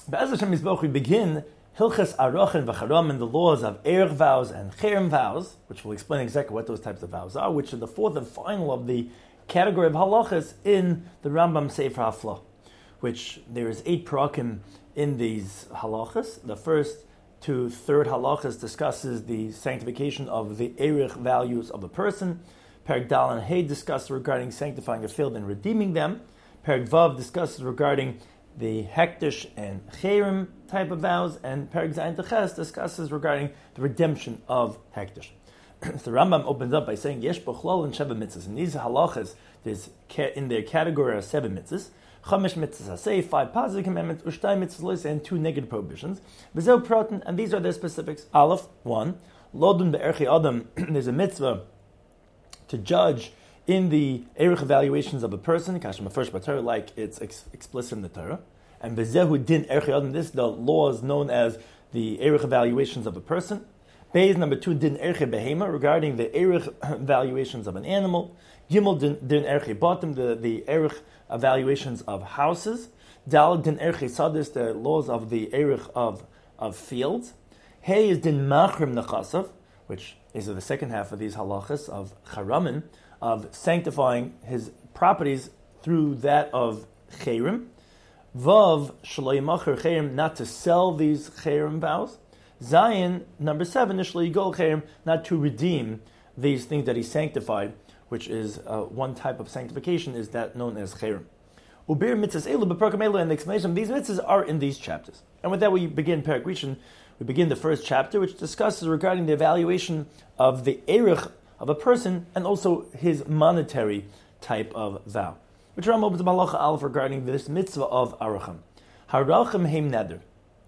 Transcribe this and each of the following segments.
Be'ez Hashem Yisboch, we begin Hilchas Arachin v'Charamim, the laws of Erech vows and Cherem vows, which will explain exactly what those types of vows are, which are the fourth and final of the category of halachas in the Rambam Sefer Haflah, which there is 8 parakim in these halachas. The first to third halachas discusses the sanctification of the Erech values of a person. Perek Dal and Hey discuss regarding sanctifying a field and redeeming them. Perek Vav discusses regarding the Hektish and Cherem type of vows, and Perek Zayin Teches discusses regarding the redemption of Hektish. So the Rambam opens up by saying, Yesh b'chlol and sheva mitzvahs. In these halachas, there's in their category are 7 mitzvahs. Chamesh mitzvahs hasei, 5 positive commandments, ushtay mitzvahs, and 2 negative prohibitions. B'zeu praten, and these are their specifics. Aleph, 1, lodun be'erchi adam, there's a mitzvah to judge in the erech evaluations of a person, kashma first b'Torah, like it's explicit in the Torah. And b'zehu din erchi adam, this the law is known as the erech evaluations of a person. Beis number 2, din erchi behema, regarding the erech evaluations of an animal. Gimel din erchi bottom, the erech evaluations of houses. Dal din erchi sadis, the laws of the erech of fields. Hey is din machrim nechasav, which is the second half of these halachas of charamin, of sanctifying his properties through that of cherem. Vav shelo yimachar cherem, not to sell these cherem vows. Zayin, number 7, shelo yigol cherem, not to redeem these things that he sanctified, which is one type of sanctification, is that known as cherem. Ubir mitzvahs elu b'parakim elu, and the explanation of these mitzvahs are in these chapters. And with that we begin Perek Rishon. We begin the first chapter, which discusses regarding the evaluation of the erech of a person and also his monetary type of vow. Which Rambam opens Malacha Aleph regarding this mitzvah of arachim. Harachim heim neder.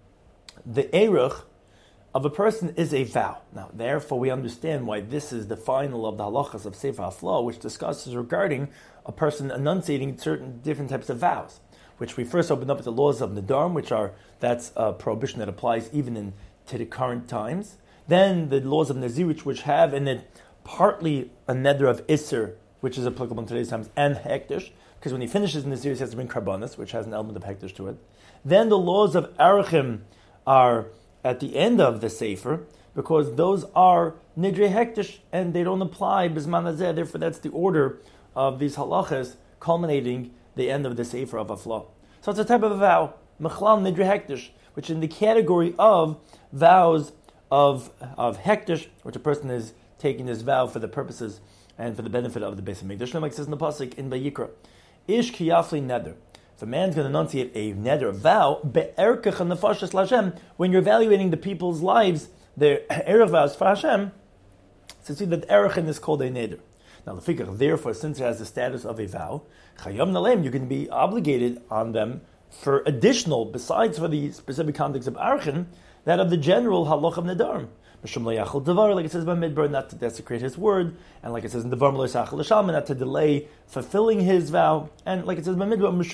The erech of a person is a vow. Now, therefore, we understand why this is the final of the halachas of Sefer Haflah, which discusses regarding a person enunciating certain different types of vows, which we first opened up with the laws of Nedarim, that's a prohibition that applies even to the current times. Then the laws of Nazir, which have in it partly a neder of Isser, which is applicable in today's times, and Hektish, because when he finishes Nazir, he has to bring Karbanis, which has an element of Hektish to it. Then the laws of Arachim are at the end of the Sefer, because those are Nidrei Hektish, and they don't apply Bizman Hazeh. Therefore, that's the order of these halachas, culminating the end of the Sefer of Haflah. So it's a type of a vow, Mechlal Nidrei Hektish, which is in the category of vows of Hektish, which a person is taking this vow for the purposes and for the benefit of the Beis Hamikdash. Like it says in the pasuk in Vayikra, Ish ki yafli neder. If a man's going to enunciate a neder, a vow, be'erkech nefashos l'Hashem, when you're evaluating the people's lives, their erech vows for Hashem, so see that erechin is called a neder. Now, the figure, therefore, since it has the status of a vow, chayom nalem, you're going to be obligated on them for additional, besides for the specific context of arachin, that of the general halach of nedarim. Like it says by Midbar, not to desecrate his word, and like it says in Devar not to delay fulfilling his vow, and like it says by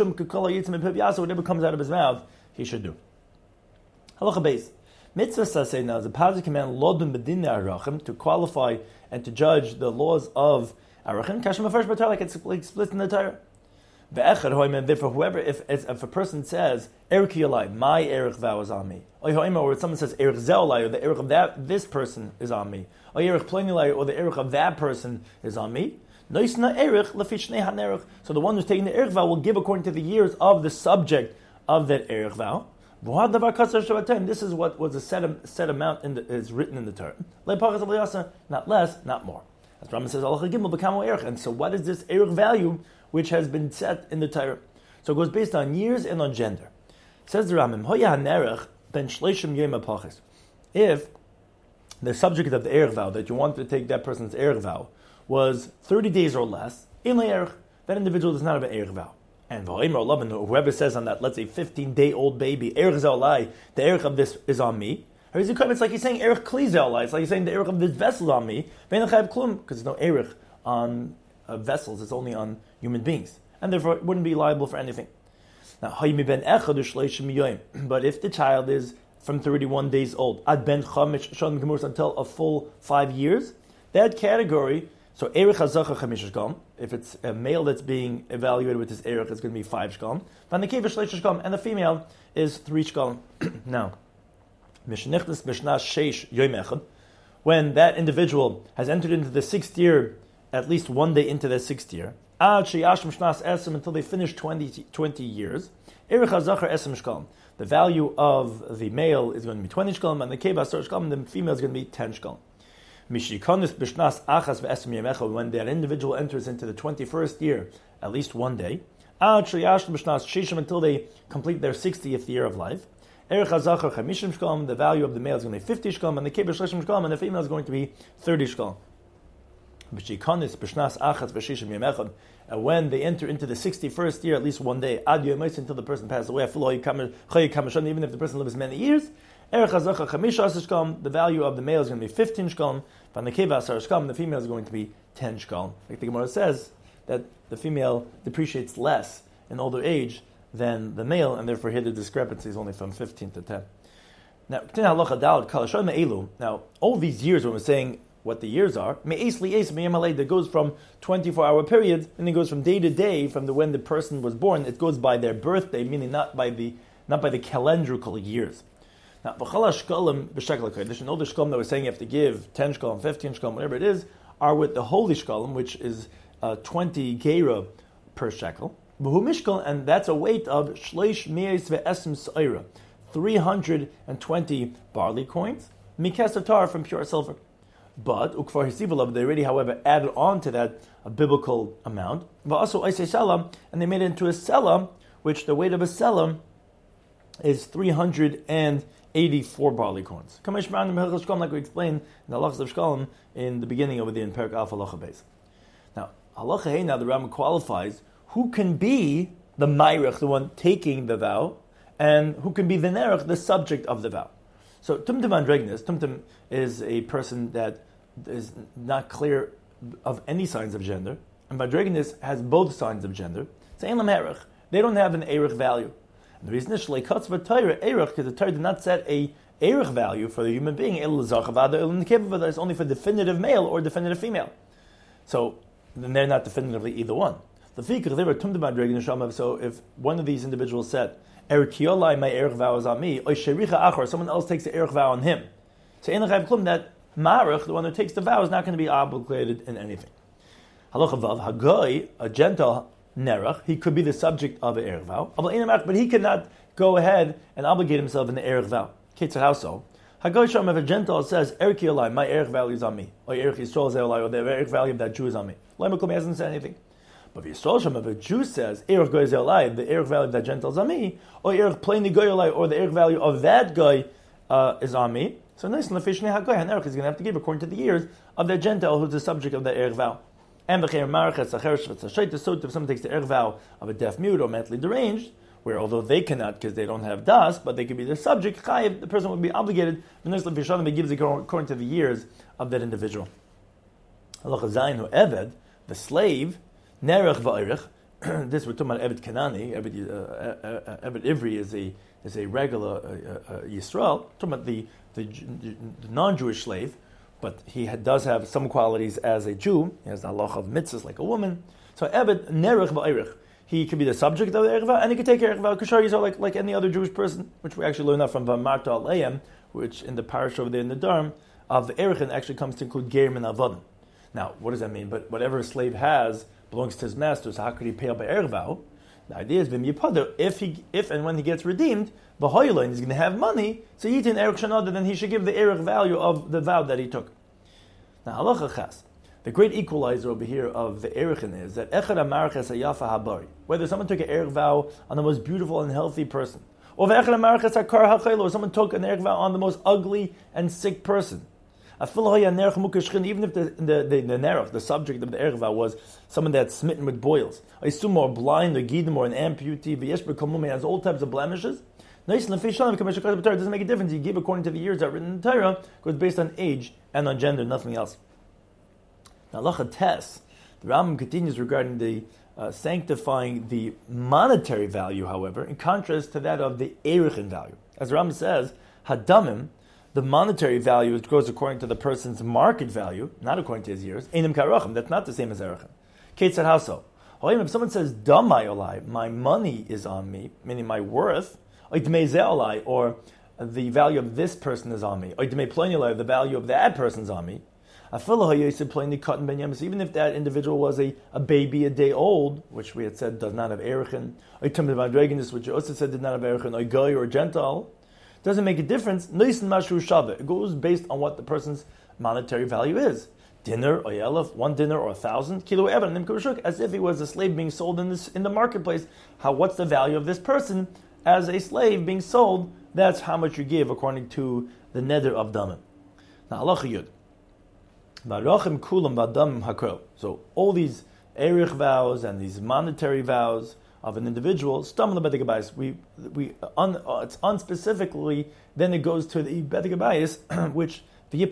Midbar, whatever comes out of his mouth, he should do. Halacha base. Mitzvah saseh now is a positive command, lodun bedin arachim, to qualify and to judge the laws of arachim. Kashma first b'Torah, like it's explicit in the Torah. Therefore, whoever, if a person says, Erech Yalai, my Erech vow is on me, or someone says, Erech Zeolai, or the Erech of this person is on me, or Erech Plonilai, or the Erech of that person is on me, so the one who's taking the Erech vow will give according to the years of the subject of that Erech vow. This is what was a set amount is written in the Torah. Not less, not more. As Rambam says, Allah Gimel b'kamo Erech. And so what is this Erech value which has been set in the Torah? So it goes based on years and on gender. Says the Rambam, Hoya hanerech ben shleishim yom hapachis. If the subject of the Erech vow, that you want to take that person's Erech vow, was 30 days or less, in the Erech, that individual does not have an Erech vow. And whoever says on that, let's say 15-day-old baby, Erech Zeolai, the Erech of this is on me. It's like he's saying Erech Kli Zeolai. It's like he's saying the Erech of this vessel is on me. Because there's no Erech on vessels, it's only on human beings. And therefore it wouldn't be liable for anything. Now, but if the child is from 31 days old, ad ben chamish until a full 5 years, that category, so Erech HaZachar Chamish is gone, if it's a male that's being evaluated with his erech, it's going to be 5 shkalim. And the female is 3 shkalim. Now, when that individual has entered into the 6th year, at least one day into the 6th year, until they finish 20 years, the value of the male is going to be 20 shkalim, and the keva 10 shkalim, and the female is going to be 10 shkalim. When that individual enters into the 21st year, at least one day, until they complete their 60th year of life, the value of the male is going to be 50 shkalim, and the keva 30 shkalim, and the female is going to be 30 shkalim. And when they enter into the 61st year, at least one day, until the person passes away, even if the person lives many years, the value of the male is going to be 15 shkalim, the female is going to be 10 shkalim. Like the Gemara says, that the female depreciates less in older age than the male, and therefore here the discrepancy is only from 15 to 10. Now, all these years when we're saying what the years are, that goes from 24-hour periods, and it goes from day to day from when the person was born. It goes by their birthday, meaning not by the calendrical years. Now, and all the shkalim that we're saying you have to give 10 shkalim, 15 shkalim, whatever it is, are with the holy shkalim, which is 20 gera per shekel. And that's a weight of 320 barley coins, mikes tar from pure silver. But ukvar hisiv, they already, however, added on to that a biblical amount. But also and they made it into a selam, which the weight of a selam is 384 barley coins. Like we explained in the halachas of shkalim in the beginning over there in Perek Alpha halacha beis. Now, halacha hey, now the Rambam qualifies who can be the mayrich, the one taking the vow, and who can be the nerech, the subject of the vow. So tumtum andregnis, tumtum is a person that is not clear of any signs of gender, and andregnis has both signs of gender. It's ein lam erech. They don't have an erech value. And the reason is shlei katz v'Torah erech, because the Torah did not set a erech value for the human being. El l'zachavad, el l'nekeva, it's only for definitive male or definitive female. So then they're not definitively either one. So if one of these individuals said, Erikiolai, my erech vow is on me, or shericha achor, someone else takes the erech vow on him. So that marach, the one who takes the vow, is not going to be obligated in anything. Halacha vav, hagoy, a gentle nerach, he could be the subject of an erech vow, but he cannot go ahead and obligate himself in the erech vow. Ketzer, how so? Hagoy sham, if a gentle says, Erikiolai, my erech value is on me, or erech yisrael zeolai, or the erech value of that Jew is on me. Laimakum hasn't said anything. But if a Jew says, Erech goy zeolai, the erech value of that gentle is on me, or Erech plainly goyolai, or the erech value of that guy is on me, so nice and lefishne hagoy, and Erech is going to have to give according to the years of that gentle who's the subject of the erech vow. And if someone takes the erech vow of a deaf mute or mentally deranged, where although they cannot because they don't have das, but they could be the subject, chayiv, the person would be obligated, he gives it according to the years of that individual. Halacha zayin hu eved, the slave, nerech va'erech. This we're talking about Eved Kanani. Eved Ivri is a regular Yisrael. Talking about the non-Jewish slave, but he does have some qualities as a Jew. He has the halacha of mitzvahs like a woman. So Eved nerech va'erech. He could be the subject of the erech vow, and he could take erech vow kashar Yisrael like any other Jewish person, which we actually learn that from Vamarta Aleim, which in the parish over there in the Dharm of the erechin actually comes to include gerim and avodim. Now, what does that mean? But whatever a slave has belongs to his master, so how could he pay up by erech vow? The idea is v'im yipader, if and when he gets redeemed, b'hoyla, he's going to have money, so yitin erech shanada, then he should give the erech value of the vow that he took. Now, halacha chas, the great equalizer over here of the erechin is that echad amarches hayafa habari, whether someone took an erech vow on the most beautiful and healthy person, or echad amarches hakar hachaylo, or someone took an erech vow on the most ugly and sick person. Even if the nerech, the subject of the erech vow, was someone that's smitten with boils, a summa or blind, or gidim, or an amputee, has all types of blemishes. It doesn't make a difference. You give according to the years that are written in the Torah, because it's based on age and on gender, nothing else. Now, halacha tes, the Rambam continues regarding the sanctifying the monetary value, however, in contrast to that of the erechin value. As the Rambam says, hadamim, the monetary value goes according to the person's market value, not according to his years. Einim karachim, that's not the same as erechin. Kate said, how so? If someone says, damai olai, my money is on me, meaning my worth, or the value of this person is on me, or the value of that person's on me, even if that individual was a baby a day old, which we had said does not have erichin, which you also said did not have erichin, or guy or Gentile, doesn't make a difference. It goes based on what the person's monetary value is. Dinner or yelef, one dinner or 1,000 kilo evan, as if he was a slave being sold in the marketplace. What's the value of this person as a slave being sold? That's how much you give according to the neder of damim. Now halacha yud. So all these erich vows and these monetary vows of an individual, it's unspecifically, then it goes to the Beit HaGabayis, which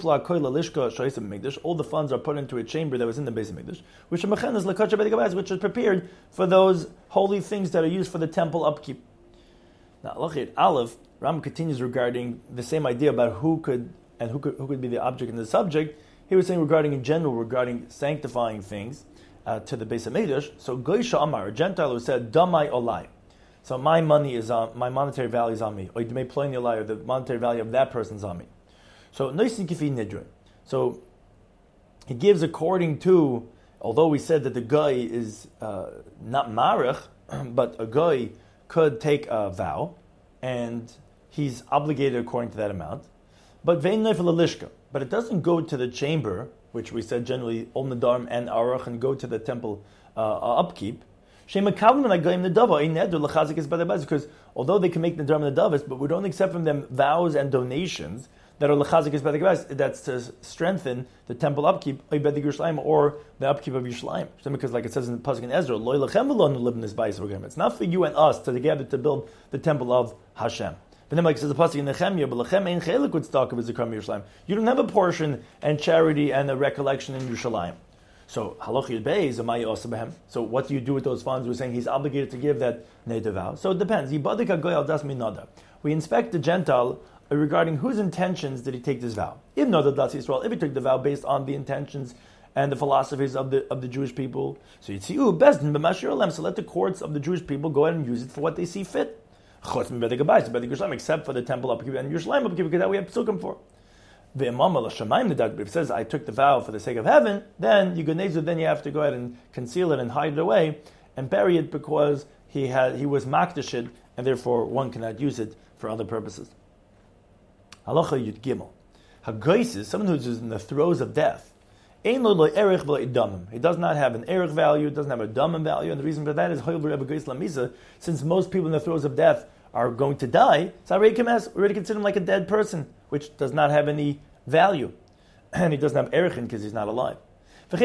all the funds are put into a chamber that was in the Beis HaMikdash, which is prepared for those holy things that are used for the temple upkeep. Now, Alachit Aleph, Ram continues regarding the same idea about who could be the object and the subject. He was saying regarding sanctifying things to the Beis HaMikdash. So Goisha Amar, a Gentile who said, Damai Olai. So my money is on, my monetary value is on me. Or Dmei Ploni Olai, or the monetary value of that person's on me. So Noisin Kifi Nidrin. So he gives according to, although we said that the guy is not Marich, but a guy could take a vow, and he's obligated according to that amount. But Vein Neifel Alishka. But it doesn't go to the chamber, which we said generally Ol Nadarm and Aruch, and go to the temple upkeep. Because although they can make Nadarm and Nadavis, but we don't accept from them vows and donations that are L'chazik B'Dei, that's to strengthen the temple upkeep or the upkeep of Yerushalayim. Because like it says in Pasuk in Ezra, it's not for you and us to together to build the temple of Hashem. But then, like it says the pasuk in Nehemiah, but lechem ein chelik with stock of Zikram Yerushalayim. You don't have a portion and charity and a recollection in Yerushalayim. So halach yud beis amay also behem. So what do you do with those funds? We're saying he's obligated to give that neder vow. So it depends. Yibadik hagoy al das minada. We inspect the Gentile regarding whose intentions did he take this vow. If nada das Yisrael, if he took the vow based on the intentions and the philosophies of the Jewish people, so yitziu bezdin b'mashir olem. So let the courts of the Jewish people go ahead and use it for what they see fit. Except for the temple upkeep and Yerushalayim upkeep, because that we have psukim for. If it says I took the vow for the sake of heaven, then you have to go ahead and conceal it and hide it away and bury it because he was makdashid, and therefore one cannot use it for other purposes. Halacha Yud Gimel. Hagoyis, someone who's in the throes of death. He does not have an erich value, doesn't have a damim value, and the reason for that is since most people in the throes of death are going to die, so we already consider him like a dead person, which does not have any value, and he doesn't have erichin because he's not alive. So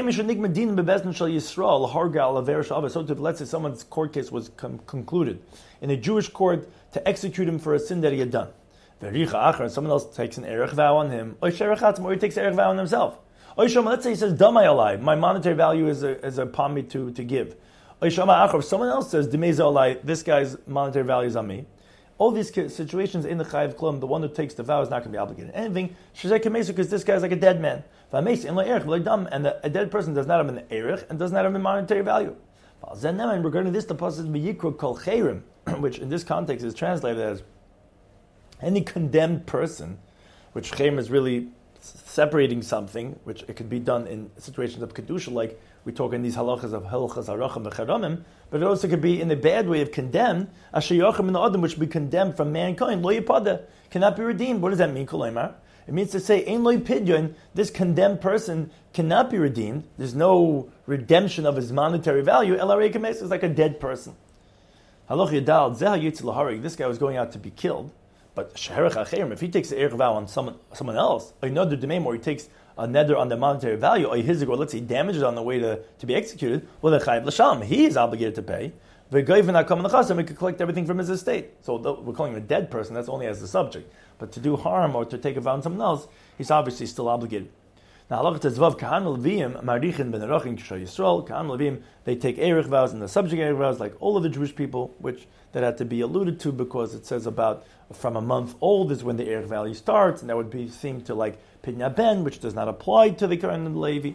let's say someone's court case was concluded in a Jewish court to execute him for a sin that he had done. Someone else takes an erich vow on him, or he takes an erich vow on himself. Let's say he says, Damai Olai, my monetary value is a upon me to give. Someone else says, Dimeza Olai, this guy's monetary value is on me. All these situations in the Chayiv Klum, the one who takes the vow is not going to be obligated. Anything, because this guy's like a dead man. And a dead person does not have an erich and does not have a monetary value. Regarding this, the pasuk which in this context is translated as any condemned person, which chayrim is really separating something, which it could be done in situations of kedusha, like we talk in these halachas of hilchas arachim v'charamim, but it also could be in a bad way of condemned, asher yochim in the adam, which be condemned from mankind, lo yipada, cannot be redeemed. What does that mean, kolaymar? It means to say, ein lo pidyon, this condemned person cannot be redeemed. There's no redemption of his monetary value. El is like a dead person. Halach yadal zeh yitzil laharig. This guy was going out to be killed. But if he takes an erich vow on someone else, or he takes a neder on the monetary value, or let's say damages on the way to be executed, well, the chayiv l'sham, he is obligated to pay. The goyven hakam l'chasam, he could collect everything from his estate. So we're calling him a dead person. That's only as the subject. But to do harm or to take a vow on someone else, he's obviously still obligated. Now, halach tezvav kahan levim marichin ben arachin kisha Yisrael. Kahan levim, they take erich vows and the subject erich vows, like all of the Jewish people, which that had to be alluded to because it says about from a month old is when the erich value starts, and that would be seem to like Pidna Ben, which does not apply to the Kohen and Levi.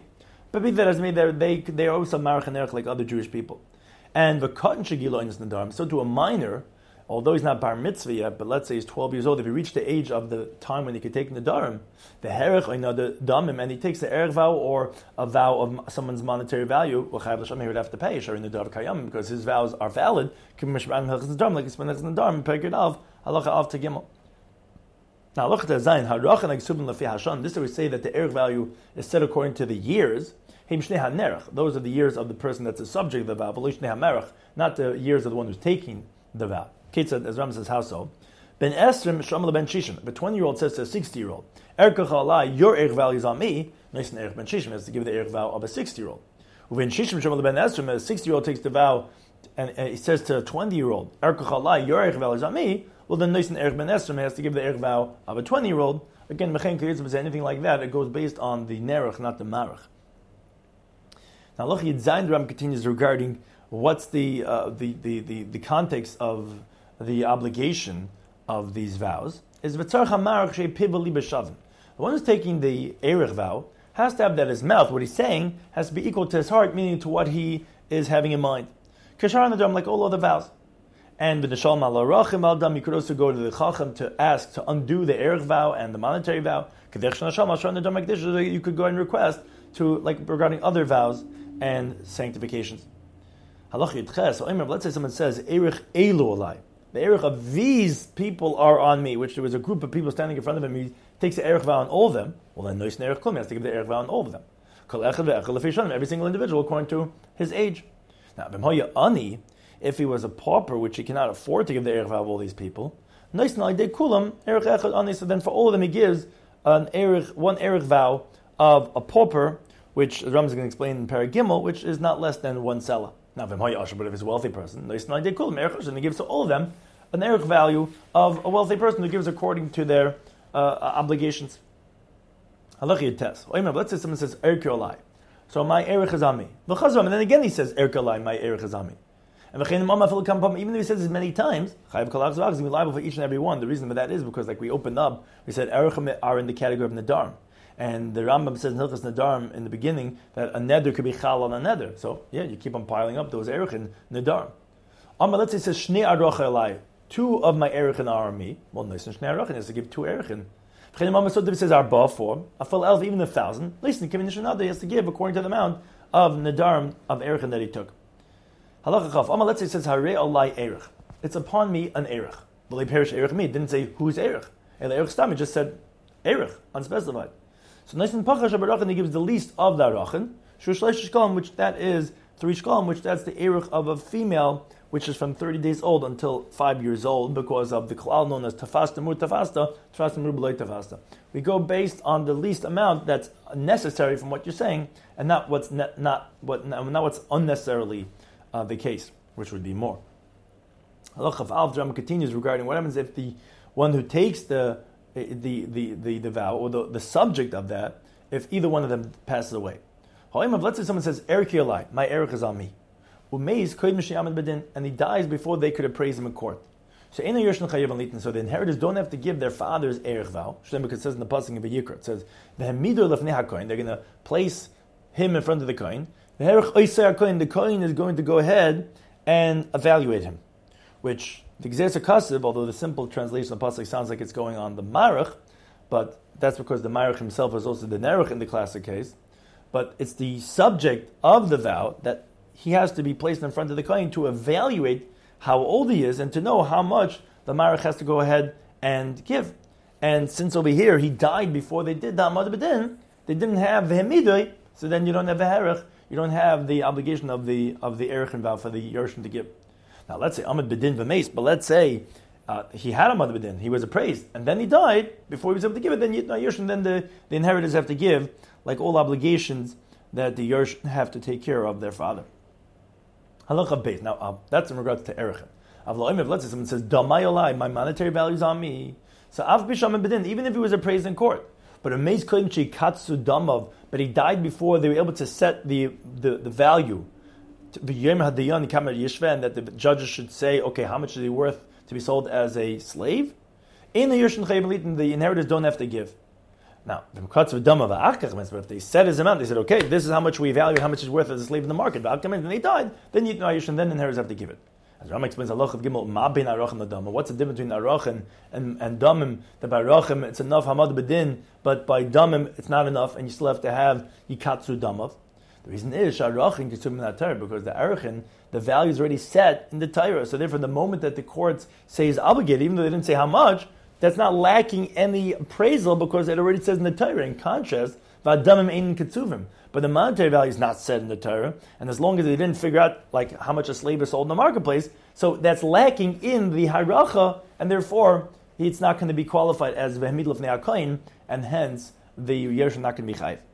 But be that as may, they are also marach and erech like other Jewish people. And the cotton shegilo in nadarim. So to a minor, although he's not bar mitzvah yet, but let's say he's 12 years old, if he reached the age of the time when he could take nadarim, the herech or the damim, and he takes the erech vow or a vow of someone's monetary value, he would have to pay sharing the nadav kayam because his vows are valid. Like he spent nadarim, pekid av halacha av to gimel. Now look at the zayin harachan like subin lefi hashan. This we say that the erech value is set according to the years. Those are the years of the person that's the subject of the vow, not the years of the one who's taking the vow. Ketzad, as Ram says, how so? Ben Esrim Shomel ben Shishim. The 20-year-old says to a 60-year-old, Erkach alai, your erech value is on me. Nice and erech ben Shishim has to give the erech vow of a 60-year-old. When Shishim Shomel ben Esrim, a 60-year-old takes the vow and he says to a 20-year-old, Erkach alai, your erech value is on me. Well, then nice and erech ben Esrim has to give the erech vow of a 20-year-old. Again, Mechen Ketzad, anything like that, it goes based on the nerech, not the marach. Now, look, Yid Zayin Ram continues regarding what's the context of the obligation of these vows. Is the one who's taking the erech vow has to have that his mouth, what he's saying, has to be equal to his heart, meaning to what he is having in mind. Kashar Nadam, like all other vows. And with the Shalom al Rachim al Dam, you could also go to the Chacham to ask to undo the erech vow and the monetary vow. You could go and request to, like regarding other vows and sanctifications. Let's say someone says, Erech Elu Alai. The Erech of these people are on me, which there was a group of people standing in front of him. He takes the Erech vow on all of them. Well, then Nois Erech Klum has to give the Erech vow on all of them. Every single individual according to his age. Now, Ani, if he was a pauper, which he cannot afford to give the Erech vow of all these people, Nois Na'idei Kulam, Erech Echad Ani, so then for all of them he gives one Erech vow of a pauper, which the Ram is going to explain in Parag Gimel, which is not less than one selah. Now, but if it's a wealthy person, and he gives to all of them an erech value of a wealthy person who gives according to their obligations. Let's say someone says erech olai, so my erech is on me. And then again he says erech olai, my erech is on me. And even though he says this many times, he's liable for each and every one. The reason for that is because, like we opened up, we said erechim are in the category of nedarim. And the Rambam says in Hilchas Nedarim in the beginning that a neder could be chal on a neder. So, yeah, you keep on piling up those erech in Nedarim. Let's say it says, Shnei arocha elai. 2 of my erechin are on me. Well, nice and Shnei arochin has to give 2 erechin. So it says arba 4. Afal elf, even 1,000. Listen, Kevin Nishanada, he has to give according to the amount of Nedarim of erechin that he took. Halacha chaf. Let's say it says harei olai erech. It's upon me an erech. Well, he perish erech me. It didn't say who's erech. And the erech stam, it just said erech, unspecified. So nice and pachash abarachin, he gives the least of the arachin, shushleish shkalim, which that is 3 shkalim, which that's the erech of a female, which is from 30 days old until 5 years old, because of the klal known as tafasta mur tafasta, tafasta mur b'loi tafasta. We go based on the least amount that's necessary from what you're saying, and not what's not what's unnecessarily the case, which would be more. Halacha of Alf Drama continues regarding what happens if the one who takes the vow, or the subject of that, if either one of them passes away. Let's say someone says, Erech Yolai, my Erech is on me. And he dies before they could appraise him in court. So the inheritors don't have to give their father's Erech vow, because it says in the passing of Vayikra, it says, they're going to place him in front of the Kohen. The Kohen is going to go ahead and evaluate him, which the Gzeir Kasib, although the simple translation of the pasuk sounds like it's going on the Marach, but that's because the Marach himself is also the Nerech in the classic case. But it's the subject of the vow that he has to be placed in front of the Kohen to evaluate how old he is and to know how much the Marach has to go ahead and give. And since over here he died before they did the Amad B'din, they didn't have the Hemidoi, so then you don't have the Herech, you don't have the obligation of the Erechin vow for the Yerushim to give. Now, let's say Amad B'din v'meis, but let's say he had Amad B'din, he was appraised, and then he died before he was able to give it. Then the inheritors have to give, like all obligations that the Yerush have to take care of their father. Halacha Beis. Now, that's in regards to Erechin. Let's say someone says, Damayolai, my monetary value is on me. So Av B'Sham B'din, even if he was appraised in court, but a Meis Kodim Katsu Damav, but he died before they were able to set the value. And that the judges should say, okay, how much is he worth to be sold as a slave? In the Yerushim Chayim, the inheritors don't have to give. Now, the Mekatz of Dama v'Achkach, but if they set his amount, they said, okay, this is how much we value, how much is worth as a slave in the market. And they died, then Yitnu Ayush, and then inheritors have to give it. As Rama explains, Allah of Gimel, Ma bin Arachim l'Dama. What's the difference between Arachim and Damim? That by Arachim it's enough Hamad B'din, but by Damim it's not enough, and you still have to have Yikatsu Damav. The reason is Arachim Kisum in Torah, because the Arachim, the value is already set in the Torah. So therefore, the moment that the courts say he's obligated, even though they didn't say how much, that's not lacking any appraisal because it already says in the Torah. In contrast, V'adamim ein ketzuvim. But the monetary value is not set in the Torah, and as long as they didn't figure out like how much a slave is sold in the marketplace, so that's lacking in the haracha, and therefore it's not going to be qualified as v'hemid lefnei hakohen, and hence the yerush is not going to be chayiv.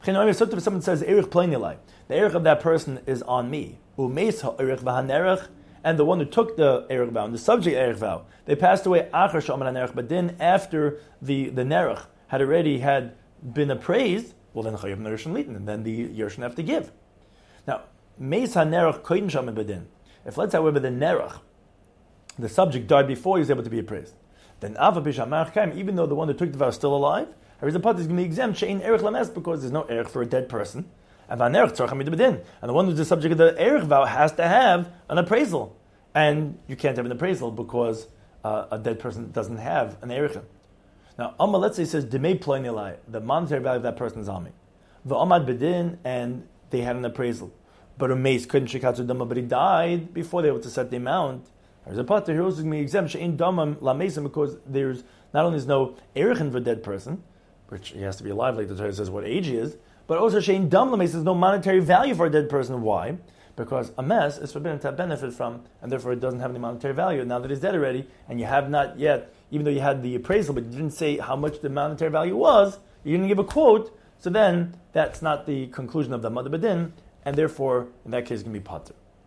If someone says erich pleinilai, the erich of that person is on me, umeis ha'erich v'hanerech, and the one who took the erich vow, and the subject erich vow, they passed away achar sh'amar hanerech, but then after the nerech had been appraised, well then chayav nerish and litin, and then the yerushim have to give. Now, meis hanerech koyin shaman bedin. If let's say, however, the nerech, the subject died before he was able to be appraised, then ava bishamach kaim, even though the one who took the vow is still alive, is going to be exempt shein erich lames, because there's no erich for a dead person, and vanerech tzarich hamid bedin, and the one who's the subject of the erich vow has to have an appraisal, and you can't have an appraisal because a dead person doesn't have an erich. Now, Amma, let's say, says, Demei Ploinilai, the monetary value of that person is Ami. The Amad Bedin, and they had an appraisal. But a mace couldn't shikatsu dama, but he died before they were able to set the amount. There's a part here also going to be exempt, she'in damam la mesa, because there's not only is no erichin for a dead person, which he has to be alive, like the Torah says what age he is, but also she'in dam la mesa, there's no monetary value for a dead person. Why? Because a mess is forbidden to have benefit from, and therefore it doesn't have any monetary value. Now that he's dead already, and you have not yet, even though you had the appraisal, but you didn't say how much the monetary value was, you didn't give a quote, so then that's not the conclusion of the Mother Bedin, and therefore, in that case, it's going to be Pater.